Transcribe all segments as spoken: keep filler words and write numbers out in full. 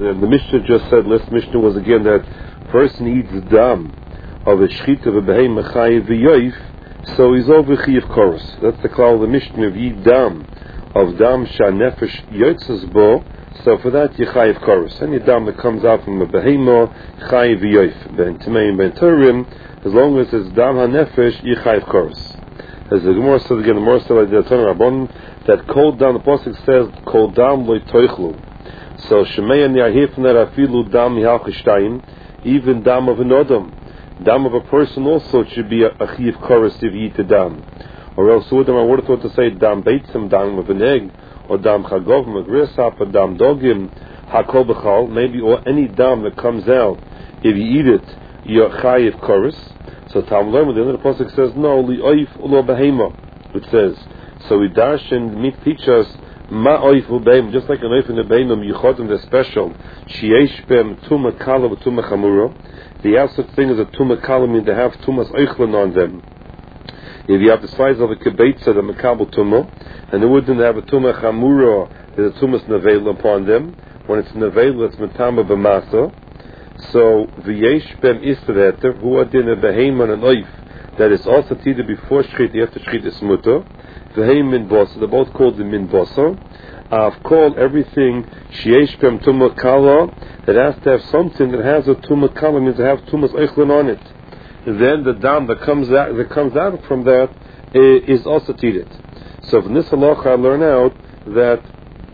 the, the Mishnah just said, last Mishnah was again that person eats dam of a shchita of a behemoth chayiv v'yoif, so he's over chayiv koros. That's the klal of the Mishnah of eat dam of dam shanefesh yotzes bo. So for that you chayiv koros. Any dam that comes out from a behemoth chayiv v'yoif. Ben Timeim ben Turim, as long as it's dam hanefesh, you chayiv koros. As the Gemara says again, the Gemara says like the Tanur Rabban that cold down. The pasuk says cold down loy toichlu. So shemei ani ahir from that afilu dam mihalchishtayim, even dam of an odom, dam of a person also should be a chayiv koros if you eat the dam. Or else who would I would have thought to say dam beitzim, dam of an egg, or dam chagovim, a grasshopper, dam dogim, hakol b'chal, maybe or any dam that comes out if you eat it, you're chayiv koros. So Talmud Learn, the end of the pasuk says no, li oif ulo behema. It says so. We dash and meet teach us ma oif ubeim, just like an oif in the behema yuchotim, they're special. Sheyesh bem tuma kala v'tuma chamura. They have such thing as a tuma kala, mean they have tumas oichlin on them. If you have the size of a kibetza, the makabel tuma, and they wouldn't have a tuma chamura, there's a tumas nevel upon them. When it's nevel, it's metama b'masa. So v'yesh bem istaveter who are din a beheman and oif that is also tida before shchit. You have to shchit is mutter. V'heim min bosa. They're both called the min bosa. I've called everything sheyesh bem tuma kala that has to have something that has a tuma kala, means to have tumas eichlin on it. Then the dam that comes out that comes out from that is also tided. So from this halacha I learn out that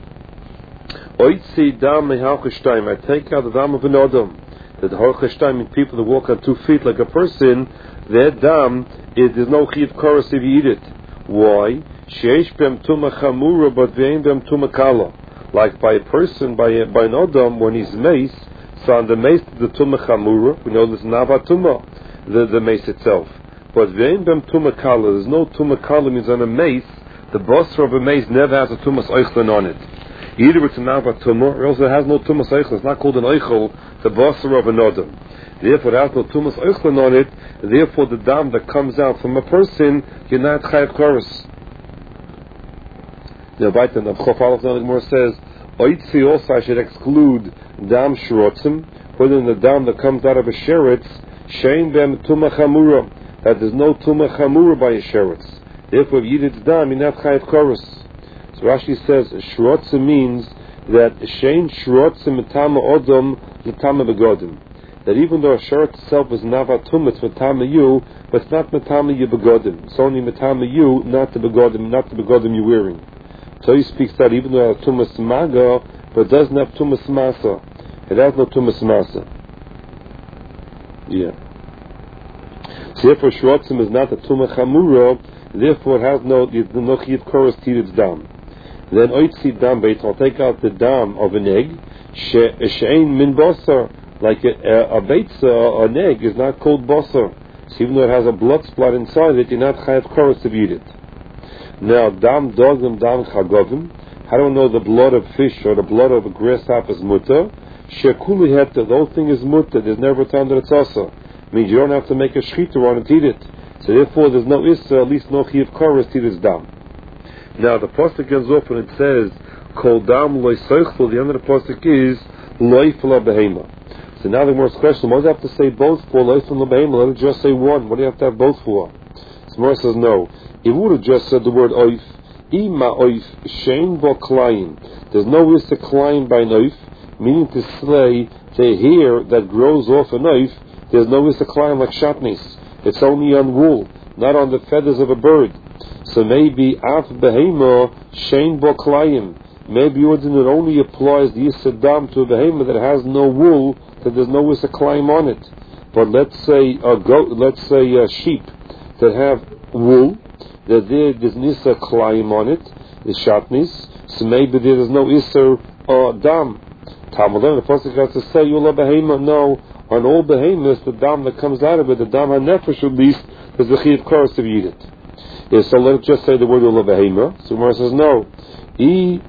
oitzi dam mehalchashtayim, I take out the dam of an odom. That the halchashtayim mean people that walk on two feet like a person. Their dam is there's no chiv koros if you eat it. Why? Sheish bem tuma chamura, but ve'ein bem tuma kala. Like by a person, by a, by an odom, when he's mace, so on the mace the tuma chamura, we know there's nava tuma, the the mace itself. But ve'ein bem tuma kala, there's no tuma kala, means on a mace, the boss of a mace never has a tumas eichlin on it. Either it's a nava tumah, or else it has no tumas eichel. It's not called an eichel, the basar of an odom. Therefore, it has no tumas eichel on it. Therefore, the dam that comes out from a person, you're not chayav koros. Now, by the Chof the Gemara says, oitzi also I should exclude dam shrotzim, whether in the dam that comes out of a sheretz, shein bem tumah chamura, that there's no tumah chamura by a sheretz. Therefore, if you eat its dam, you're not chayav koros. So Rashi says shrotzim means that shein shrotzim metama odom metama begodim. That even though a shirt itself is navatum, it's metama you, but it's not metama you begodim. It's only metama you, not the begodim, not the begodim you're wearing. So he speaks that even though it has tumas maga, but it doesn't have tumas masa. It has no tumas masa. Yeah. So therefore shrotzim is not a tumah chamura. Therefore it has no no chiv koros tirits dam. Then oitzi dam beit, I'll take out the dam of an egg, she'ein min basar, like a, a, a beitza, an egg is not called basar. So even though it has a blood spot inside it, you're not chayav koros to eat it. Now dam dogim, dam chagovim, how do I know the blood of fish or the blood of a grasshopper is mutter? She'kuli heta, the whole thing is mutter, there's never a time that it's asa. Means you don't have to make a shchita on it to eat it. So therefore there's no issa, at least no chayav koros to eat its dam. Now the pasuk goes off and it says, "Kol dam loy seichel." The end of the pasuk is loy fla behema. So now the more question: what do you have to say both for loy fla behema? Let it just say one. What do you have to have both for? So Mor says no. He would have just said the word oif. Ima oif shein bo klaim. There's no risk to climb by an oif, meaning to slay the hair that grows off an oif. There's no risk to climb like shatnis. It's only on wool, not on the feathers of a bird. So maybe af behema shein bo klayim. Maybe it only applies the yisadam to a behema that has no wool, that there's no yisadam on it. But let's say a goat, let's say a sheep that have wool, that there there's nisa klayim on it, the shatnis. So maybe there is no iser or dam. Talmud the pasuk has to say yula behema. No, on all behemoths, the dam that comes out of it, the dam hanefesh at least, is the chiyav koros to eat it. Yeah, so let's just say the word Ula Behema. So Gemara says no. E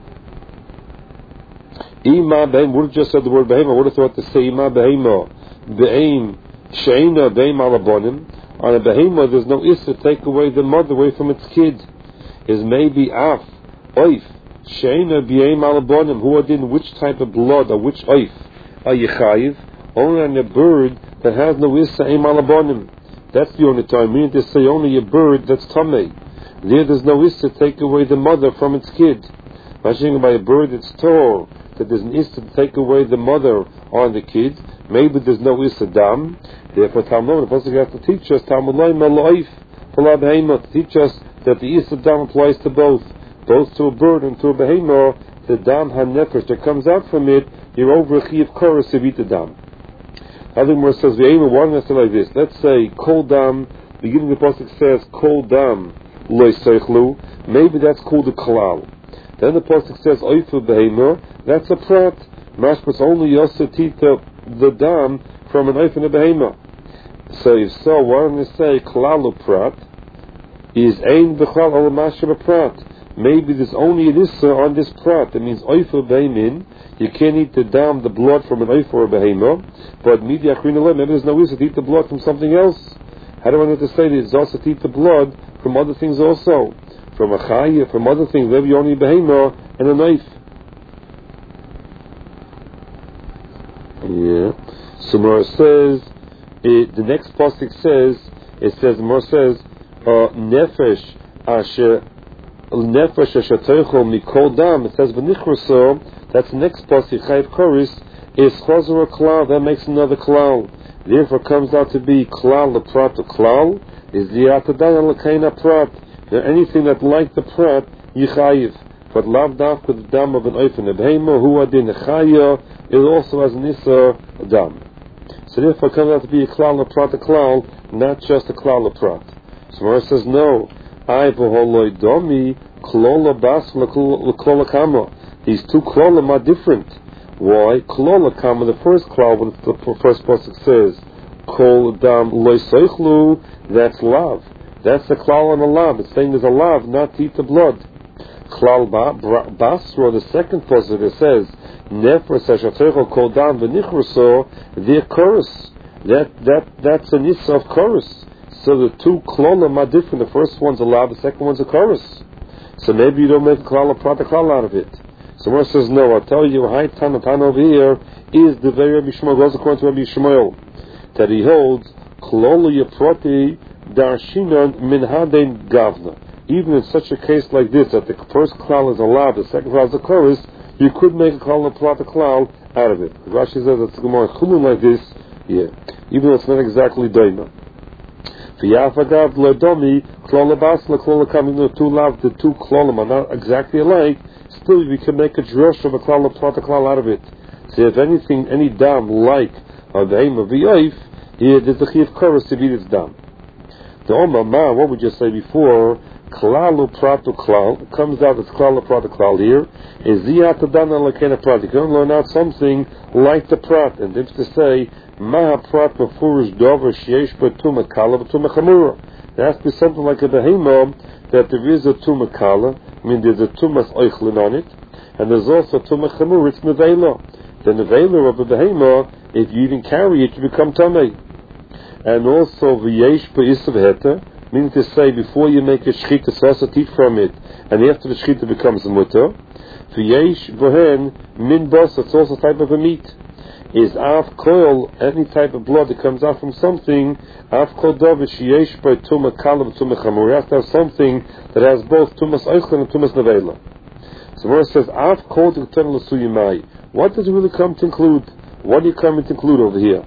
Ima Behema would have just said the word Behema. Would have thought to say Ima Behema Be'im Sheina Be'im Alabonim. On a Behema there's no issa to take away the mother away from its kid. Is maybe Af Oif Sheina Be'im Alabonim. Who are in which type of blood or which Oif? are you chayiv? Only on a bird that has no issa ein malabonim. That's the only time. Meaning to say only a bird that's tamei. There, there's no issa to take away the mother from its kid. Imagine by a bird that's tall, that there's an issa to take away the mother on the kid. Maybe there's no issa dam. Therefore, Talmud, the Pasuk has to teach us, Talmud loim aloif, to teach us that the issa dam applies to both, both to a bird and to a behemoth. The dam hanefesh that comes out from it, you're over a chi of chorus to eat the dam. Other more says, one has to like this. Let's say, kol dam, beginning of the Pasuk says, kol dam loy seichlu, maybe that's called a klal. Then the Pasuk says, oifu behemoth, that's a prat. Mashmas only yosatita the dam from an oif and a behemoth. So if so, why don't we say klal prat is ein b'chlal al mashma prat? Maybe there's only an issa on this prat. That means oif or behemin. You can't eat the dam, the blood from an oif or a behemoth. But maybe there's no issa to eat the blood from something else. How do I need to say that it's also to eat the blood from other things also? From a chayah, from other things, maybe only a behemoth and a knife. Yeah. So Mor says, it, the next pasuk says, it says, Mor says, uh, nefesh asher, nefesh asher teichol mikol dam, it says, v'nichroso, that's the next pasuk, chayiv koris, is chazor a klal, that makes another klal. Therefore comes out to be klal the prat the klal, is the atadan l'kaina prat. Now anything that like the prat, yichayiv. But lav daf with the dam of an oif and a behemoth, who adin chaya, it also has an issa dam. So therefore it comes out to be a klal a prat a klal, not just a klal a prat. So Mor says no. I v'holoi domi klola bas l'klola kama. These two klolim are different. Why? Klola kama, the first klal, when the first pasuk says kol dam loy soichlu, that's lav. That's the klal and a lav. It's saying there's a lav, not to eat the blood. Klal basra, the second pasuk, it says nefres ashatecho kol dam v'nichroso, they're chorus. That that that's an issa of chorus. So the two klolim are different. The first one's a lav, the second one's a chorus. So maybe you don't make a klal a prat a klal out of it. So Mor says no. I'll tell you, high Tanatan over here is the very Rabbi Shmuel, goes according to Rabbi Shmuel, that he holds klolu yaproti darshinon min haden gavna. Even in such a case like this, that the first klal is a lav, the second klal is a chorus, you could make a klal a prat a klal out of it. Rashi says it's more chulun like this, yeah, even though it's not exactly daima. V'yafagav ledomi klol bas leklol kam. The two lav, the two klolim are not exactly alike. Still, we can make a drush of a klal a prat a klal out of it. So if anything, any dam like a behem of v'yoif, here there's a chiv chorus to beat its dam. The Omar Ma, what we just say before, klal prat klal, comes out as klal prat klal here, is ziyat adana lekena prat. You can learn out something like the prat, and if to say ma prat mefurish dover sheyesh betuma kala betuma chamura. There has to be something like a behemoth that there is a tuma kala. I mean, there's a tumas oichlin on it, and there's also tuma chamura. It's nevela. The nevela of a behemoth, if you even carry it, you become tamei. And also v'yesh be'isav heta, meaning to say before you make a shchita, so also eat from it, and after the shchita becomes a mutter. V'yesh bohen min bos, it's also a type of a meat. Is av koil, any type of blood that comes out from something, av kol davish yesh by tuma kala v'tuma chamur. You have to have something that has both tumas oichlin and tumas nevela. So Mor says av kol t'kten l'suyimai. What does it really come to include? What do you come to include over here?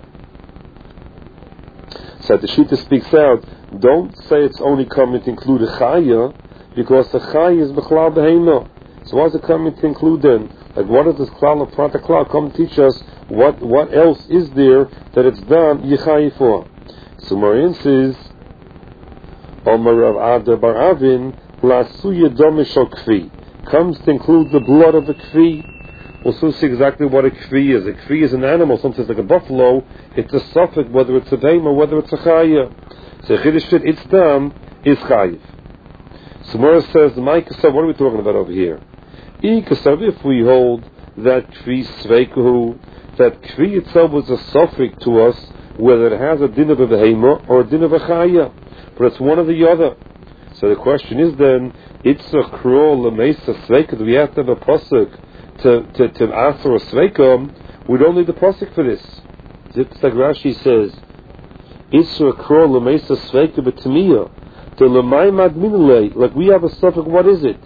So the Shita speaks out, don't say it's only coming to include a chaya, because the chaya is b'chlal behema. So what does it come to include then? Like what does this klal of prat klal come to teach us? What what else is there that it's done yichayi for? So Marian says, Omar Rav Ada Bar Avin la'asuya domishal kfi, comes to include the blood of the kfi. We'll soon see exactly what a kfi is. A kfi is an animal, sometimes like a buffalo. It's a suffix, whether it's a beim or whether it's a chaya. So chiddush its dam is chayiv. So Mora says, Mike, so what are we talking about over here? If we hold that kfi sveikuhu, that kfi itself was a suffix to us, whether it has a din of a behema or a din of a chaya, but it's one or the other. So the question is then, it's a cruel lemesa sveika. Do we have to have a pasuk to to to answer a sveika? We don't need the pasuk for this. It's like Rashi says, Isra kro l'meisa sveika b'tamiyah, to l'may madminulei, like we have a suffix, what is it?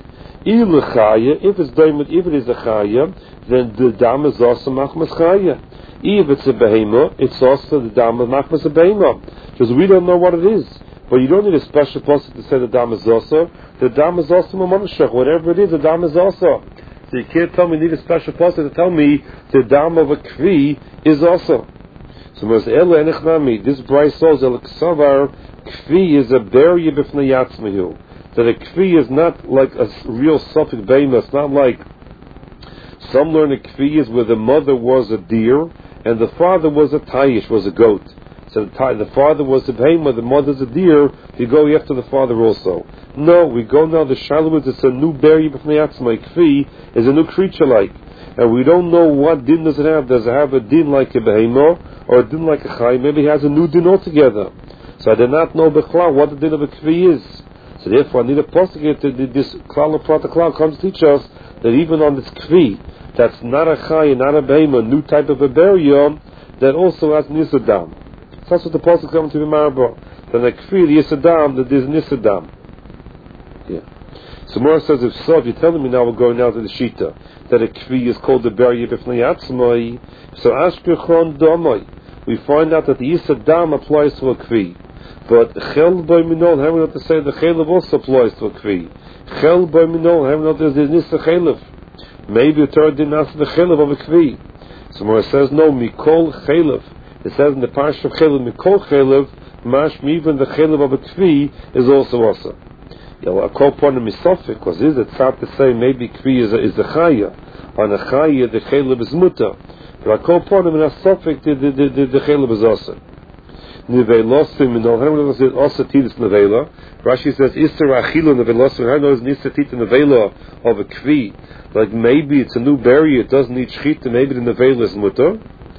If it's diamond, if it is a chaya, then the dam is also machmas chaya. If it's a behema, it's also the dam of machmas a behema. Because we don't know what it is. But you don't need a special pasuk to say the dam is also. The dam is also mamanashach. Whatever it is, the dam is also. So you can't tell me you need a special pasuk to tell me the dam of a kvi is also. So this bright soul el ksavar kvi is a barrier b'fnei yatzmahu. That a kvi is not like a real suffix behema. It's not like some learn a kvi is where the mother was a deer and the father was a tayish, was a goat. So the, the father was a behema, the mother's a deer. You go after the father also. No, we go now. The shalom is it's a new barrier b'fnei yatzmai. Kvi is a new creature like, and we don't know what din does it have. Does it have a din like a behema or a din like a chay? Maybe it has a new din altogether. So I do not know b'chlal what the din of a kvi is. So therefore, I need a pasuk to this klal of prata klal comes to teach us that even on this kvi, that's not a chay, not a behema, new type of a burial that also has nisadam. So that's what the pasuk comes to be marba. Then a kvi the yisadam that there's nisadam. Yeah. So Mora says, if so, if you're telling me now we're going now to the shita that a kvi is called the burial b'fnei yatzmai, so ashkechon domai, we find out that the yisadam applies to a kvi. But chel by minol, how we not to say the chelev also applies to a kvi. Chel by minol, how we not to say nisa chelev. Maybe a Torah didn't ask the chelev of a kvi. So Mora says, no, mikol chelev. It says in the parsha of chelev, mikol chelev, mashma even the chelev of a kvi is also also. Yeah, well, I call upon him misofik, because is it sad to say maybe kvi is a, is a chaya. On a chaya, the chelev is muta. But I call upon him in a sofik, the, the, the, the chelev is also. Nevelosim in Olhem says also tidus nevela. Rashi says Isser achilu nevelosim. How knows Nisa tit nevela of a kvi? Like maybe it's a new berry, it doesn't need shchita. Maybe the nevela is mutter.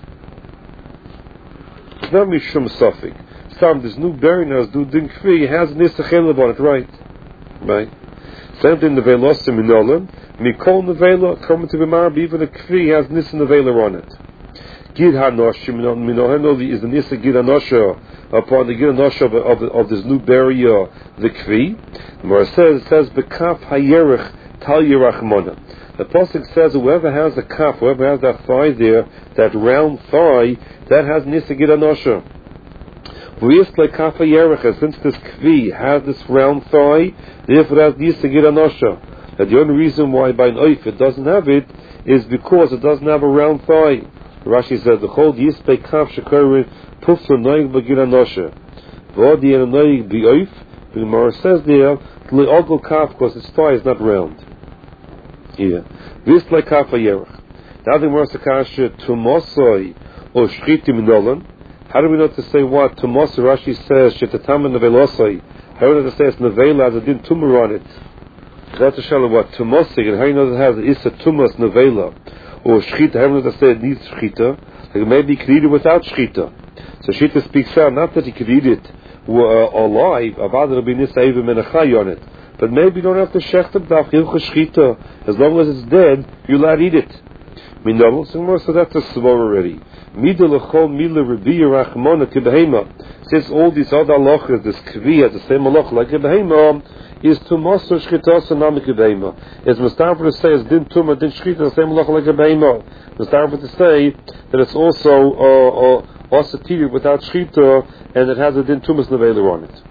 It's not mishum sofik. Some this new berry now is do din kvi has Nisa chelev on it, right? Right. Same thing nevelosim in Olhem. Mikol nevela coming to be marb. Even a kvi has Nisa nevela on it. Gid hanoshim minoheno is the nisa gid hanosha upon the gid hanosha of, of, of this new barrier, the kvi. The Mora says it says bekaf hayerich tal yerachmona. The pasuk says whoever has a kaf, whoever has that thigh there, that round thigh, that has nisa gid hanosha. V'yis like kaf hayerich, since this kvi has this round thigh, therefore it has nisa gid hanosha. And the only reason why by an oif it doesn't have it is because it doesn't have a round thigh. Rashi says the whole yispei kaf shekarin pufla noig b'gir hanosha. V'odi and noig b'oif. The Gemara says there le'ogel kaf because its thigh is not round. Yeah. This like kaf hayerach. Now the Gemara says tumosoi or shchitim nolan. How do we know to say what tumosoi? Rashi says shetatam nevelosoi. How do we know to say it's nevela as it didn't tumor on it? That's a shalom what tumosoi and how you know that it has is a tumas nevela. Or shchita, I haven't said it needs shchita. Like maybe he could eat it without shchita. So shchita speaks out, not that he could eat it uh, alive, avad rabbi nisa even menachai on it. But maybe you don't have to shecht it daf hilcha shchita. As long as it's dead, you're allowed to eat it. Minol, so that's a svor already. Mida lechol mila reviya rachmona kibehema. Since all these other halachas, this kvi has the same halacha like a behema, is tumasur shchita sanami kibehema. It's mustafa to say it's din tumah din shchita the same halacha like a behema. Mustafa to say that it's also uh, uh, also treated without shchita and it has a din tumas nevela on it.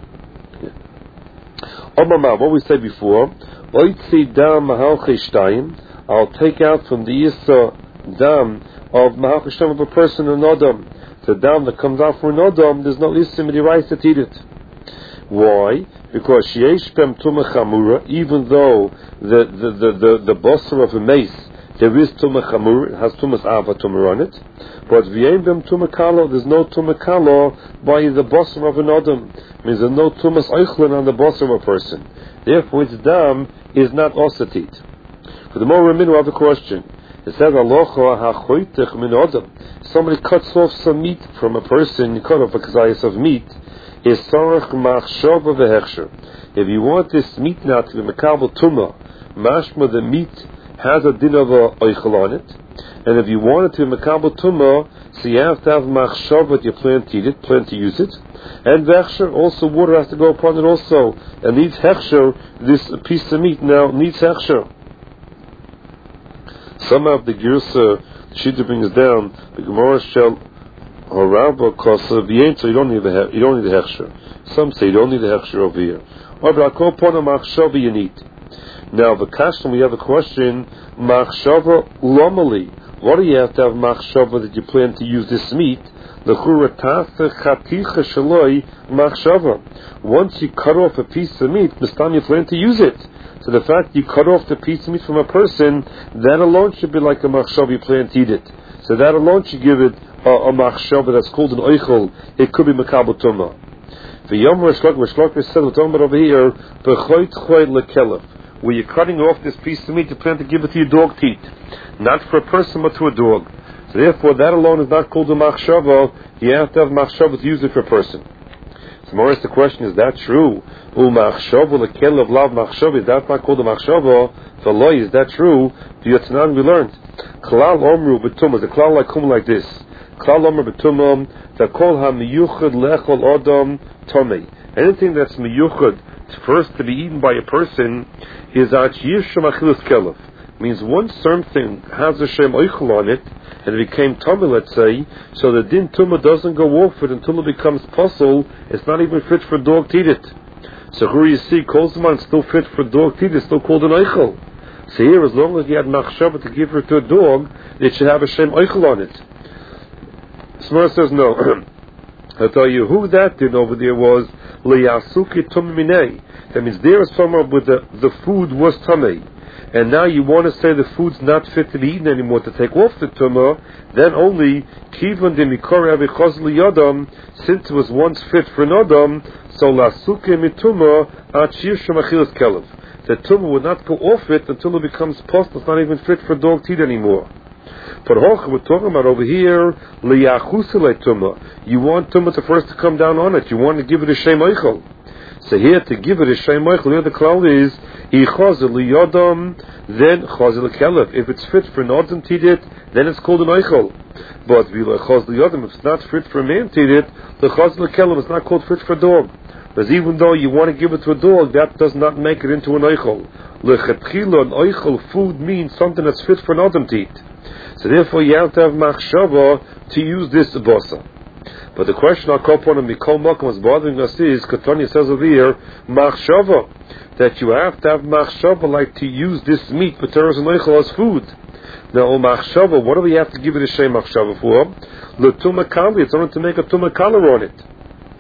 Yeah. Omama, what we said before, oitzi dam mahal cheshtayim. I'll take out from the yisa dam of mahal cheshtayim of a person an adam. The dam that comes out from an adam, there's no isim in the rights to eat it. Why? Because sheyesh bem tumah chamura, even though the the the the, the bosser of a mace there is tumah chamura, it has tumas ava tumah on it, but v'yein bem tumah kalo, there's no tumah kalo by the bosser of an adam. Means there's no tumas eichlin on the bosser of a person. Therefore, its dam is not osatit. For the more we have a question. It says alocha hachoitech min adam. Somebody cuts off some meat from a person, you cut off a kazayas of meat. Is sarach machshava vehechsher. If you want this meat now to be mekabel tumah, mashma the meat has a din of a oichel on it, and if you wanted to makabel tumah, so you have to have machshava that you plan to eat it, plan to use it, and vechsher, also water has to go upon it also, and needs hechsher. This piece of meat now needs hechsher. Some of the girsa the Shita brings down the Gemara shel harava kosa v'yein, so you don't need the you don't need the hechsher. Some say you don't need the hechsher over here. Or but I'll upon a machshava you need. Now the question, we have a question: machshava lomali. What do you have to have machshava that you plan to use this meat? Once you cut off a piece of meat, this time you plan to use it. So the fact you cut off the piece of meat from a person, that alone should be like a machshava you plan to eat it. So that alone should give it a, a machshava that's called an oichel. It could be makabel tumah. The Yom Rishlok, Rishlok is said, we're talking about over here, b'choit choy lekelef, where you're cutting off this piece of meat, you plan to give it to your dog to eat. Not for a person, but to a dog. So therefore, that alone is not called a machshava. You have to have machshava to use it for a person. So more the question, is that true? U'machshava lekelev lav machshava, is that not called a machshava? For loy, is that true? The Yotznan we learned. Klal omru b'tumah, the klal like kum like this. Klal omru b'tumah, the kol ha-miyuchad lechol adam tomei. Anything that's miyuchad, first to be eaten by a person, is achiyisham achilus kelev. Means once something has a shem oichel on it, and it became tumah, let's say, so the din tumah doesn't go off it until it becomes puzzle, it's not even fit for a dog to eat it. So here you see, kolzman is still fit for a dog to eat, it's still called an oichel. So here, as long as you had machshava to give her to a dog, it should have a shem oichel on it. Smar says no. I'll tell you who that did over there was liyasuki tumah minei. That means there is somewhere where the, the food was tumah. And now you want to say the food's not fit to be eaten anymore, to take off the tumah, then only kivan de mikore avichos liyadam, since it was once fit for an adam, so lasuke mituma achir shemachilas kelev. The tumah would not go off it until it becomes post, it's not even fit for dog to eat anymore. But hoch, we're talking about over here, liyachusele tumah. You want tumah to first to come down on it, you want to give it a shem oichel. So here to give it a shem oichel, here the klal is ichazel liyadam, then chazel kelev. If it's fit for an adam to eat it, then it's called an oichel. But chazel liyadam, if it's not fit for a man to eat it, the chazel kelev is not called fit for a dog. Because even though you want to give it to a dog, that does not make it into an oichel. Lechetchila, an oichel food means something that's fit for an adam to eat. So therefore, you have to have machshava to use this bosa. But the question I'll call upon him, Mikol Malkum, what's bothering us is, Katanya says over here, machshava, that you have to have machshava, like to use this meat, B'teres and Oichel, as food. Now, oh, machshava, what do we have to give it a shem machshava for? L'tumah kali, it's only to make a tumah color on it.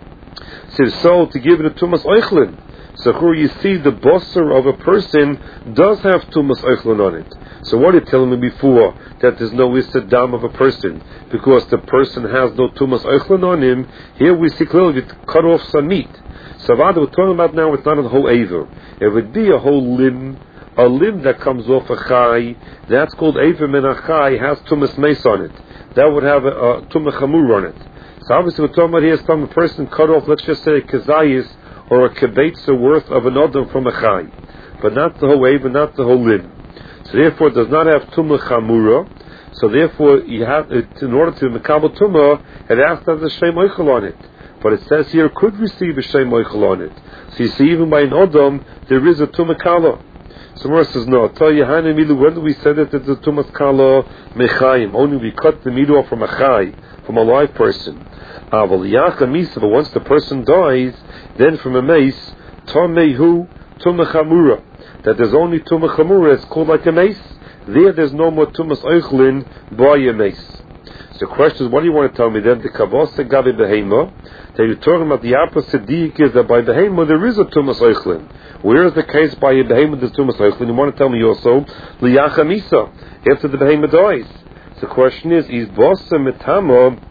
So, so to give it a tumas oichlin. So here you see the bosser of a person does have tumas oichlin on it. So what are you telling me before? That there's no isadam of a person, because the person has no tumas oichlin on him. Here we see clearly you cut off some meat. So what we're talking about now, it's not a whole aver. It would be a whole limb, a limb that comes off a chai. That's called aver min a chai, has tumas meis on it. That would have a, a tumah chamur on it. So obviously we're talking about here, some person cut off, let's just say a kazayis or a kibetza worth of an odom from a chai, but not the whole aver, not the whole limb. So therefore it does not have tumah chamura. So therefore you have, in order to mekabel tumah, it has to have the shem oichel on it. But it says here, could receive a shem oichel on it. So you see, even by an odom, there is a tumah kala. So Mora says, no, I'll tell you, when do we say that it's a tumas kala mechayim? Only we cut the meat off from a chai, from a live person. But once the person dies, then from a mace, tamehu tumah chamura, that there's only tumah chamura, it's called like a mace. There, there's no more tumas oichlin by a mace. So the question is, what do you want to tell me then? The kavos gabi behema, that you're talking about the opposite diik is that by behema there is a tumas oichlin. Where is the case by a behema there's tumas oichlin? You want to tell me also liyacha misa, after the behema dies. So the question is, is bosa mitama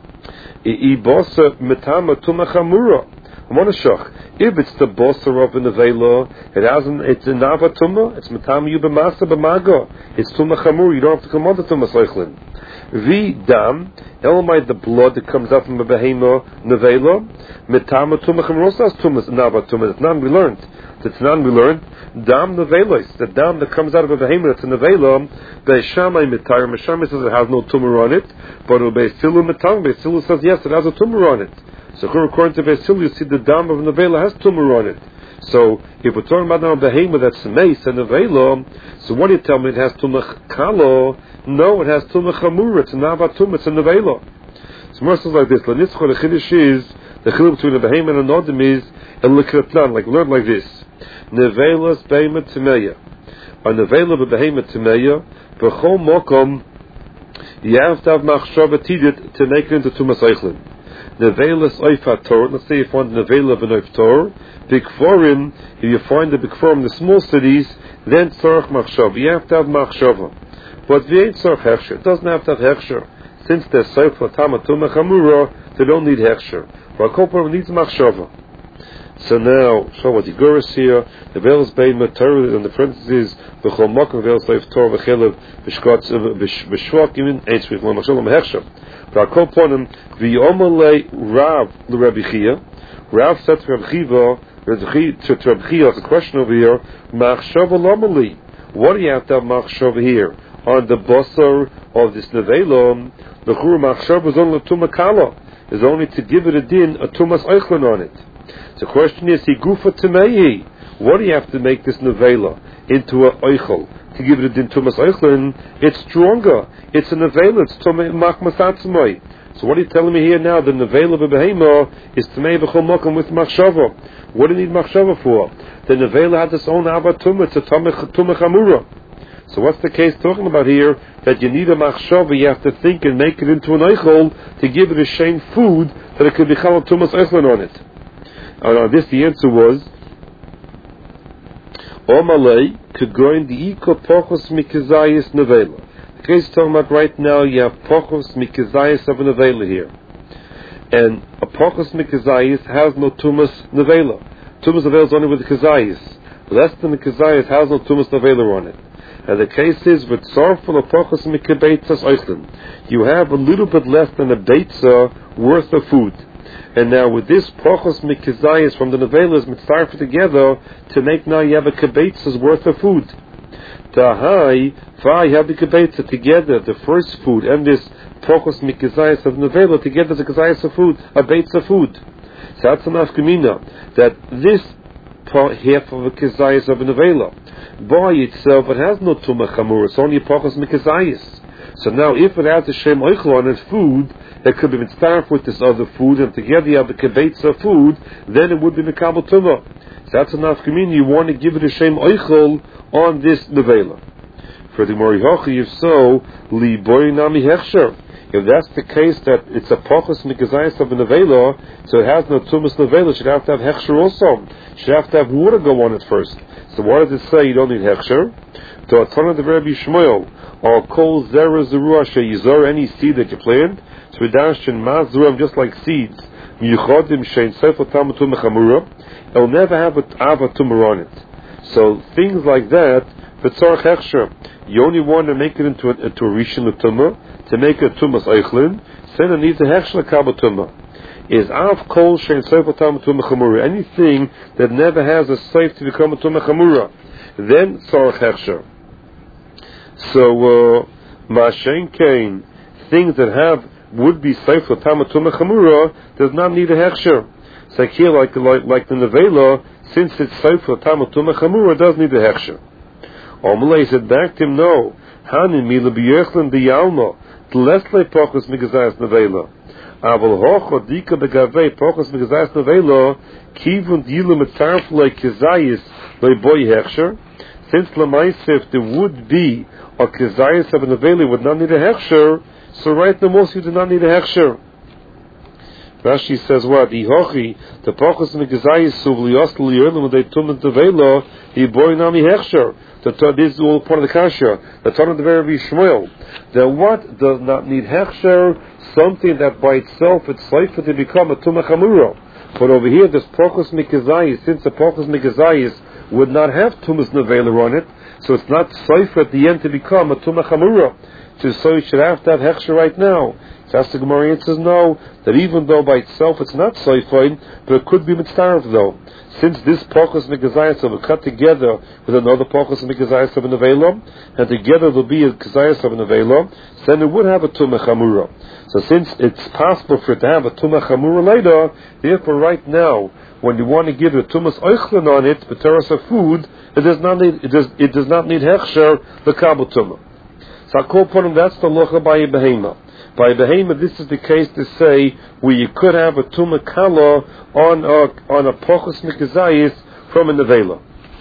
Ibosa mitama tumah chamura. If it's the bosa of an avela, it hasn't. It's a nava tumah. It's mitama you b'masa b'maga. It's tumah chamura. You don't have to come on the tumah soichlin. Vi dam elamai, the blood that comes out from a behema nevela mitama tumah chamura. Also has tumah nava tumah. It's not we learned. The Tanan we learned, Dam Nevelos, the dam that comes out of a behemoth that's a Nevela, Beishamai Mitar, Beishamai says it has no tumor on it, but Beisilu Mitar, Beisilu says yes, it has a tumor on it. So according to Beisilu, you see the dam of Nevela has tumor on it. So if we're talking about now a behemoth that's Meis and Nevela, so what do you tell me? It has tumor Kalo? No, it has tumor Chamura, it's an Avatum, it's a Nevela. So more says like this, Lanitzcho, the Chiddush is, the chiluk between the behemoth and Odom is a likratlan, like learn like this. Nevelas behemoth timeya. A nevela behemoth timeya, b'chol mokom, you have to have machshava tidit to make it into tumas eichlin. Nevelas oifat Torah, let's say you find nevela b'noif Torah, b'kforim, if you find the b'kforim, the small cities, then tzorach machshava. You have to have machshava. But we ain't tzorach hechsher. It doesn't have to have hechsher. Since they're sefer tamatuma chamura, they don't need hechsher. But a couple needs machshava. So now, show what the Guras here, the Veils Bein Matur, and the parentheses, the Chomok, Veils Leif Torah, Vechelev, Bishkot, Bishwak, even Eitzvich, Machshalam Hechshav. But I call upon him, the Omalei Rav, the Rabbi Chia, Rav said to Rabbi Chiva, to Rabbi Chia, it's a question over here, Machshava Lomali. What do you have to have Machshava here? On the Basar of this Nevelom, the Chur Machshava is only Tumakala. Is only to give it a din, a tumas eichlin on it. So the question is, he gufa tamei. What do you have to make this nevela into a eichel? To give it a din tumas eichlin, it's stronger. It's a nevela, it's tumei machmasatzmai. So what are you telling me here now? The nevela b'behema is tamei b'chol mokum with machshava. What do you need machshava for? The nevela had its own abatumah, it's a tumah chamura. So what's the case talking about here? That you need a machshava, you have to think and make it into an eichel to give it a shame food that it could be chalal tumas eichlin on it. And on this the answer was Omalei could go in the iko pochos mikazayis nevela. The case talking about right now, you have pochos mikazayis of a nevela here. And a pochos mikazayis has no tumas nevela. Tumas nevela is only with the kazayis. Less than the kazayis has no tumas nevela on it. And the case is with sorful of pochos mikabeitzas eichlin. You have a little bit less than a beitza worth of food. And now with this pochos mikazayis from the nevelas mitzarfed together to make now you have a kabeitza's worth of food. Tahai, vai have the kabeitza together, the first food, and this pochos mikazayis of nevela together as a kazayis of food, a beitza food. So that's enough kamina that this half of a kazayis of a nevela by itself, it has no tumah chamur. It's only a pochos mikazayis. So now, if it has a shem oichel on its food, it could be mitzaref with this other food, and together you have the kebeitza food, then it would be mekabel tumah. So that's enough kamina. You want to give it a shem oichel on this nevela. For the morihochi, if so, li boy nami hechsher. If that's the case, that it's a pochos mikazayis of a nevela, so it has no tumas nevela, should have to have hechsher also. Should have to have water go on it first. So what does it say? You don't need hechsher. To atona the Rabbi Shmuel, or kol zera zerua sheyizor, any seed that you plant. So we dash in mazuram just like seeds. Miyuchodim shein sefer tamatum mechamura. It will never have a ava tumor on it. So things like that, v'tzorach hechsher. You only want to make it into a, into a rishon tumah, to make it tumas eichlin. Then it needs a hechsher kabel tumah. Is av kol shein sefer tamatum mechamura. Anything that never has a safe to become a tumah chamura, then tzorach hechsher. So, Mashen Kain, things that have would be safe for Tamatuma Chamura does not need a hechsher. So here, like, like, like the Nevela, since it's safe for Tamatuma Chamura, does need a hechsher. Omalei said back to him, no. Hanin mila b'yechlin b'yalma, t'lesle pochus migazayas Nevela. Aval hocho dika begavei pochus migazayas Nevela, kivun dilu mitzarf like kizayis by boy hechsher. Since Lamaisif there would be a kizayis of a neveli would not need a hechsher, so right now most you do not need a hechsher. Rashi says what? Ihochi, the pochos mikizayis suvlios liyolim they tumant nevela, he boy nami hechsher. This is all part of the kasha. The Torah of the Rabbi Shmuel. The what does not need hechsher? Something that by itself it's safe to become a tumah chamura. But over here, this pochos mikizayis, since the pochos mikizayis would not have tumas nevela on it, so it's not safe at the end to become a tumah chamura. So, so you should have to have hechsher right now. That's the Gemara answers no, that even though by itself it's not soifin, but it could be mitzdarf though. Since this pachos mikazayis will cut together with another pachos mikazayis of an avela, and together there'll be a kazayis of an avela, then it would have a tumah chamura. So since it's possible for it to have a tumah chamura later, therefore right now, when you want to give a tumas oichlin on it, b'teras of food, it does not need it does it does not need hechsher l'kabel tumah. So I call upon him, that's the locha by a behema. By a behema, this is the case to say where you could have a tumah kala on a on a pochus mikazayis from a nevela.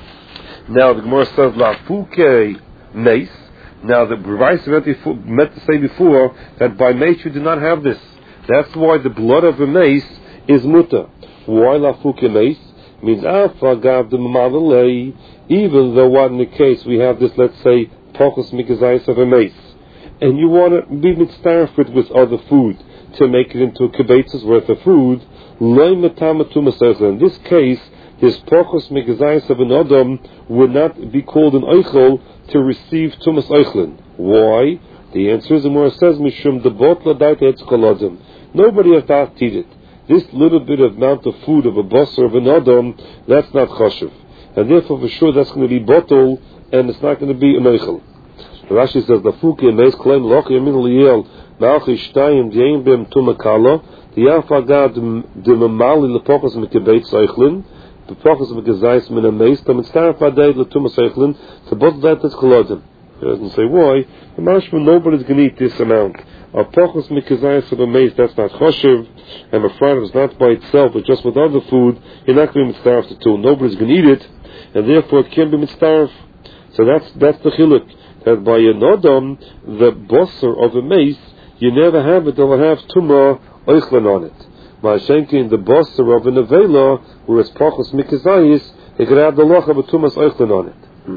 Now the Gemara says la fuke mace. Now the B'rais meant to say before that by mace you do not have this. That's why the blood of a mace is muta. Why la fuke mace? Means alpha gav the mamalei. Even though what in the case we have this, let's say pochus mikazayis of a mace, and you want to be mitzdarfed with other food to make it into a kibbetz's worth of food, loy metama tumas. In this case, his pochus mikazayis of an adam would not be called an eichel to receive tumas eichlin. Why? The answer is the Gemara says mishum debot ladait etz kol adam. Nobody has to eat it. This little bit of amount of food of a basar of an adam, that's not chashuv, and therefore for sure that's going to be bottle, and it's not going to be an eichel. Rashi says the fuki and meis claim loch yamin liyel malchi shtayim deim bim tumakala the yafagad de mamali lepochas mikabeit zeichlin the pochas mikazais min a meis tam starf adei le tumas zeichlin the bot that is kolodim. He doesn't say why. The mashma nobody's going to eat this amount. A pochas mikazais of a meis, that's not choshev, and a fried is not by itself, but just with other food, you're not going to be mitzdarf to two. Nobody's going to eat it, and therefore it can't be mitzdarf. So that's that's the chiluk. That by an adam, the bosser of a mace, you never have it, they'll have tumah oichlan on it. Ma'ashenki in the bosser of an avela, whereas pachos mikazayis, they could have the loch of a tumas oichlan on it. Hmm.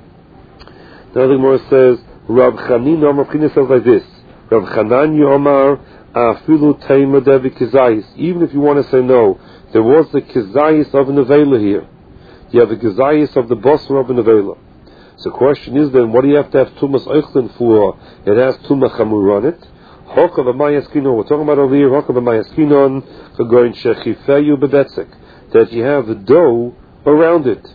Now the Gemara says, Rav Chanina Omar says like this, Rav Chananya Omar, afilu teima devi kazayis. Even if you want to say no, there was the kazayis of an avela here. You have the kazayis of the bosser of an avela. So the question is then, what do you have to have tumas eichlin for? It has tumah chamur on it. Hokav amayaskinon. We're talking about over here. Hokav amayaskinon for going shechifeyu bebetzek, that you have the dough around it.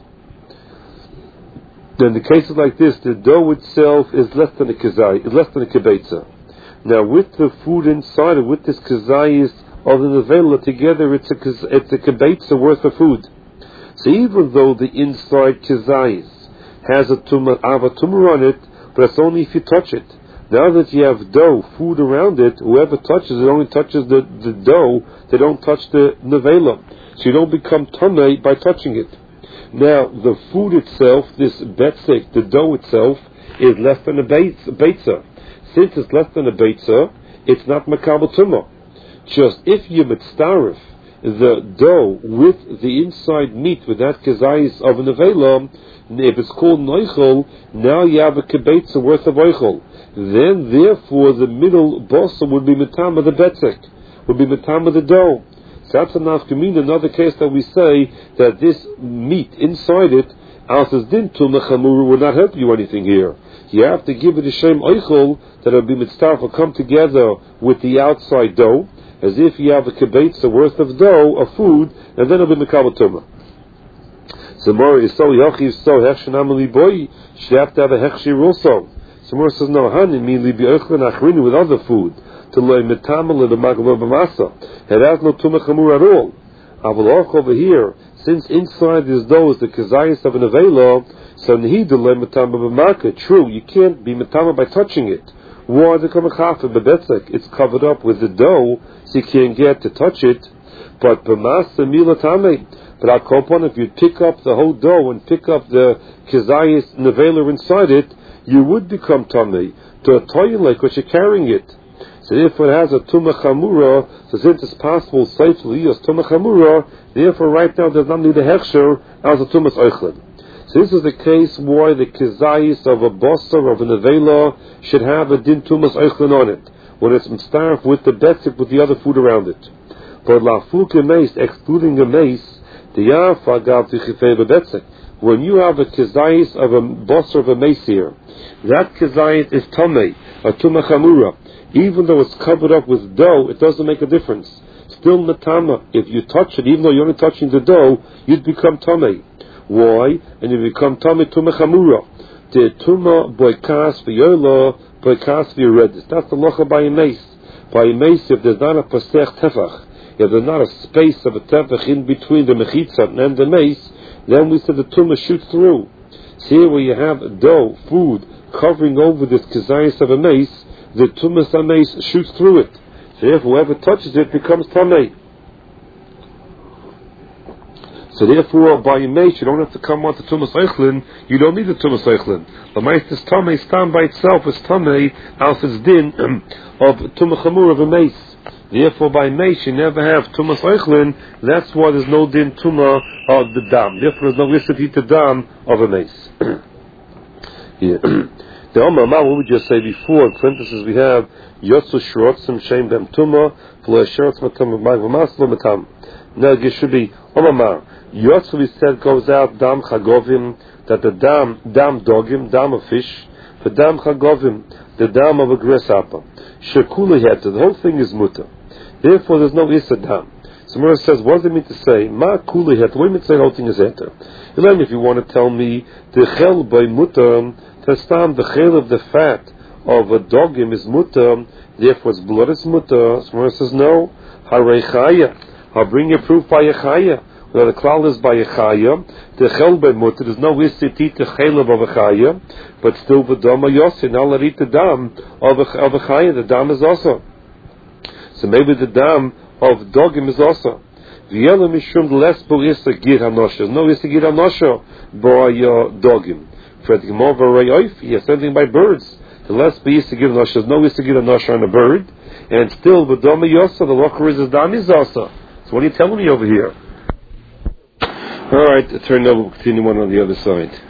In the cases like this, the dough itself is less than a kazai, is less than a kibetza. Now, with the food inside it, with this kazayis of the nevela together, it's a it's a kibetza worth of food. So even though the inside kazayis has a tumah, ava tumah on it, but it's only if you touch it. Now that you have dough, food around it, whoever touches it only touches the, the dough, they don't touch the nevela. So you don't become tumah by touching it. Now, the food itself, this betzek, the dough itself, is less than a beitza. Since it's less than a beitza, it's not makabel tumah. Just if you mitzdarif the dough with the inside meat, with that kazayis of an nevela, if it's called noichel, now you have a kibetza worth of oichel. Then, therefore, the middle bossa would be mitama the betzek, would be mitama the dough. So that's enough to mean another case that we say that this meat inside it, alsa's din tumah chamura, will not help you anything here. You have to give it a shem oichel that will be mitzdarf, will come together with the outside dough, as if you have a kibetza worth of dough, of food, and then it'll be mikabel tumah. So more is so yachiv so hechshanamali boy. Should have to have a hechshir also. So more says no hani mean li bi'ochlin achrini with other food to loy metamal the magavah b'masa. It has no tumah chamur at all. Avalach over here, since inside this dough is the kazayis of an avela, so nehi the loy metamal b'maka. True, you can't be metamal by touching it. Why the kamachafa bebetzek? It's covered up with the dough, so you can't get to touch it. But b'masa milatame. But I'll call upon if you pick up the whole dough and pick up the kazayis nevela inside it, you would become tamei to a toilet because you're carrying it. So therefore it has a tumah chamura, so since it's possible safely use tumah chamura, therefore right now does not need a hechsher as a tumas oichlin. So this is the case why the kazayis of a bossar of a nevela should have a din tumas oichlin on it, when it's mitzdarf with the betzik with the other food around it. But lafuke mace, excluding the mace, the yafa gav tichifei bebetzek. When you have a kazayis of a boss of a mace here, that kazayis is tamei a tumah chamura. Even though it's covered up with dough, it doesn't make a difference. Still matama. If you touch it, even though you're only touching the dough, you'd become tamei. Why? And you become tamei tumah chamura. The tumah boikas v'yola boikas v'yoredis. That's the locha by a mace. By a mace, if there's not a pasech tefach, if there's not a space of a tefach in between the mechitza and the mace, then we said the tumah shoots through. See, where you have dough, food, covering over this kazayas of a mace, the tumas mace shoots through it. So therefore, whoever touches it becomes tamei. So therefore, by a mace, you don't have to come on to tumas eichlin. You don't need the tumas eichlin. The mace is tamei, stand by itself is tamei, as is din of tumah chamur of a mace. Therefore, by mace, you never have tumas eichlin. That's why there's no din tumah of the dam. Therefore, there's no list to eat the dam of a mace. Yeah. The Omar, what we just say before, in parentheses we have Yotzu Shrotzim Shem Bem Tumah V'lo Sheretz Matam V'mas Lo Matam. Now it should be Omar. Yotzu we said goes out Dam Chagovim, that the dam dam dogim, dam of fish, the dam Chagovim, the dam of a grasshopper. Shekula Heta, the whole thing is muta. Therefore, there's no Issa dam. So Mura says, what does it mean to say Ma Kula Heta? What do you mean to say the whole thing is Heta? Then, if you want to tell me the Chel by muta. Testam, the chel of the fat of a dogim is mutter, therefore its blood is mutter. Someone says no. Harei chaya. I'll bring you proof by a chaya. Well, the klal is by a chaya. The chel by mutter. There's no issue to eat the chel of a chaya, but still the dam of yosin. Now let eat the dam of a of a chaya. The dam is also. So maybe the dam of dogim is also. V'yela mishum less bo issa gir hanosha. No issa gir hanosha by dogim. For the Gemara, he has something by birds. The less be used to give a nosh, there's no used to give a nosh on a bird, and still the dama yosa, the locker is dam is also. So what are you telling me over here? All right, turn over, continue on on the other side.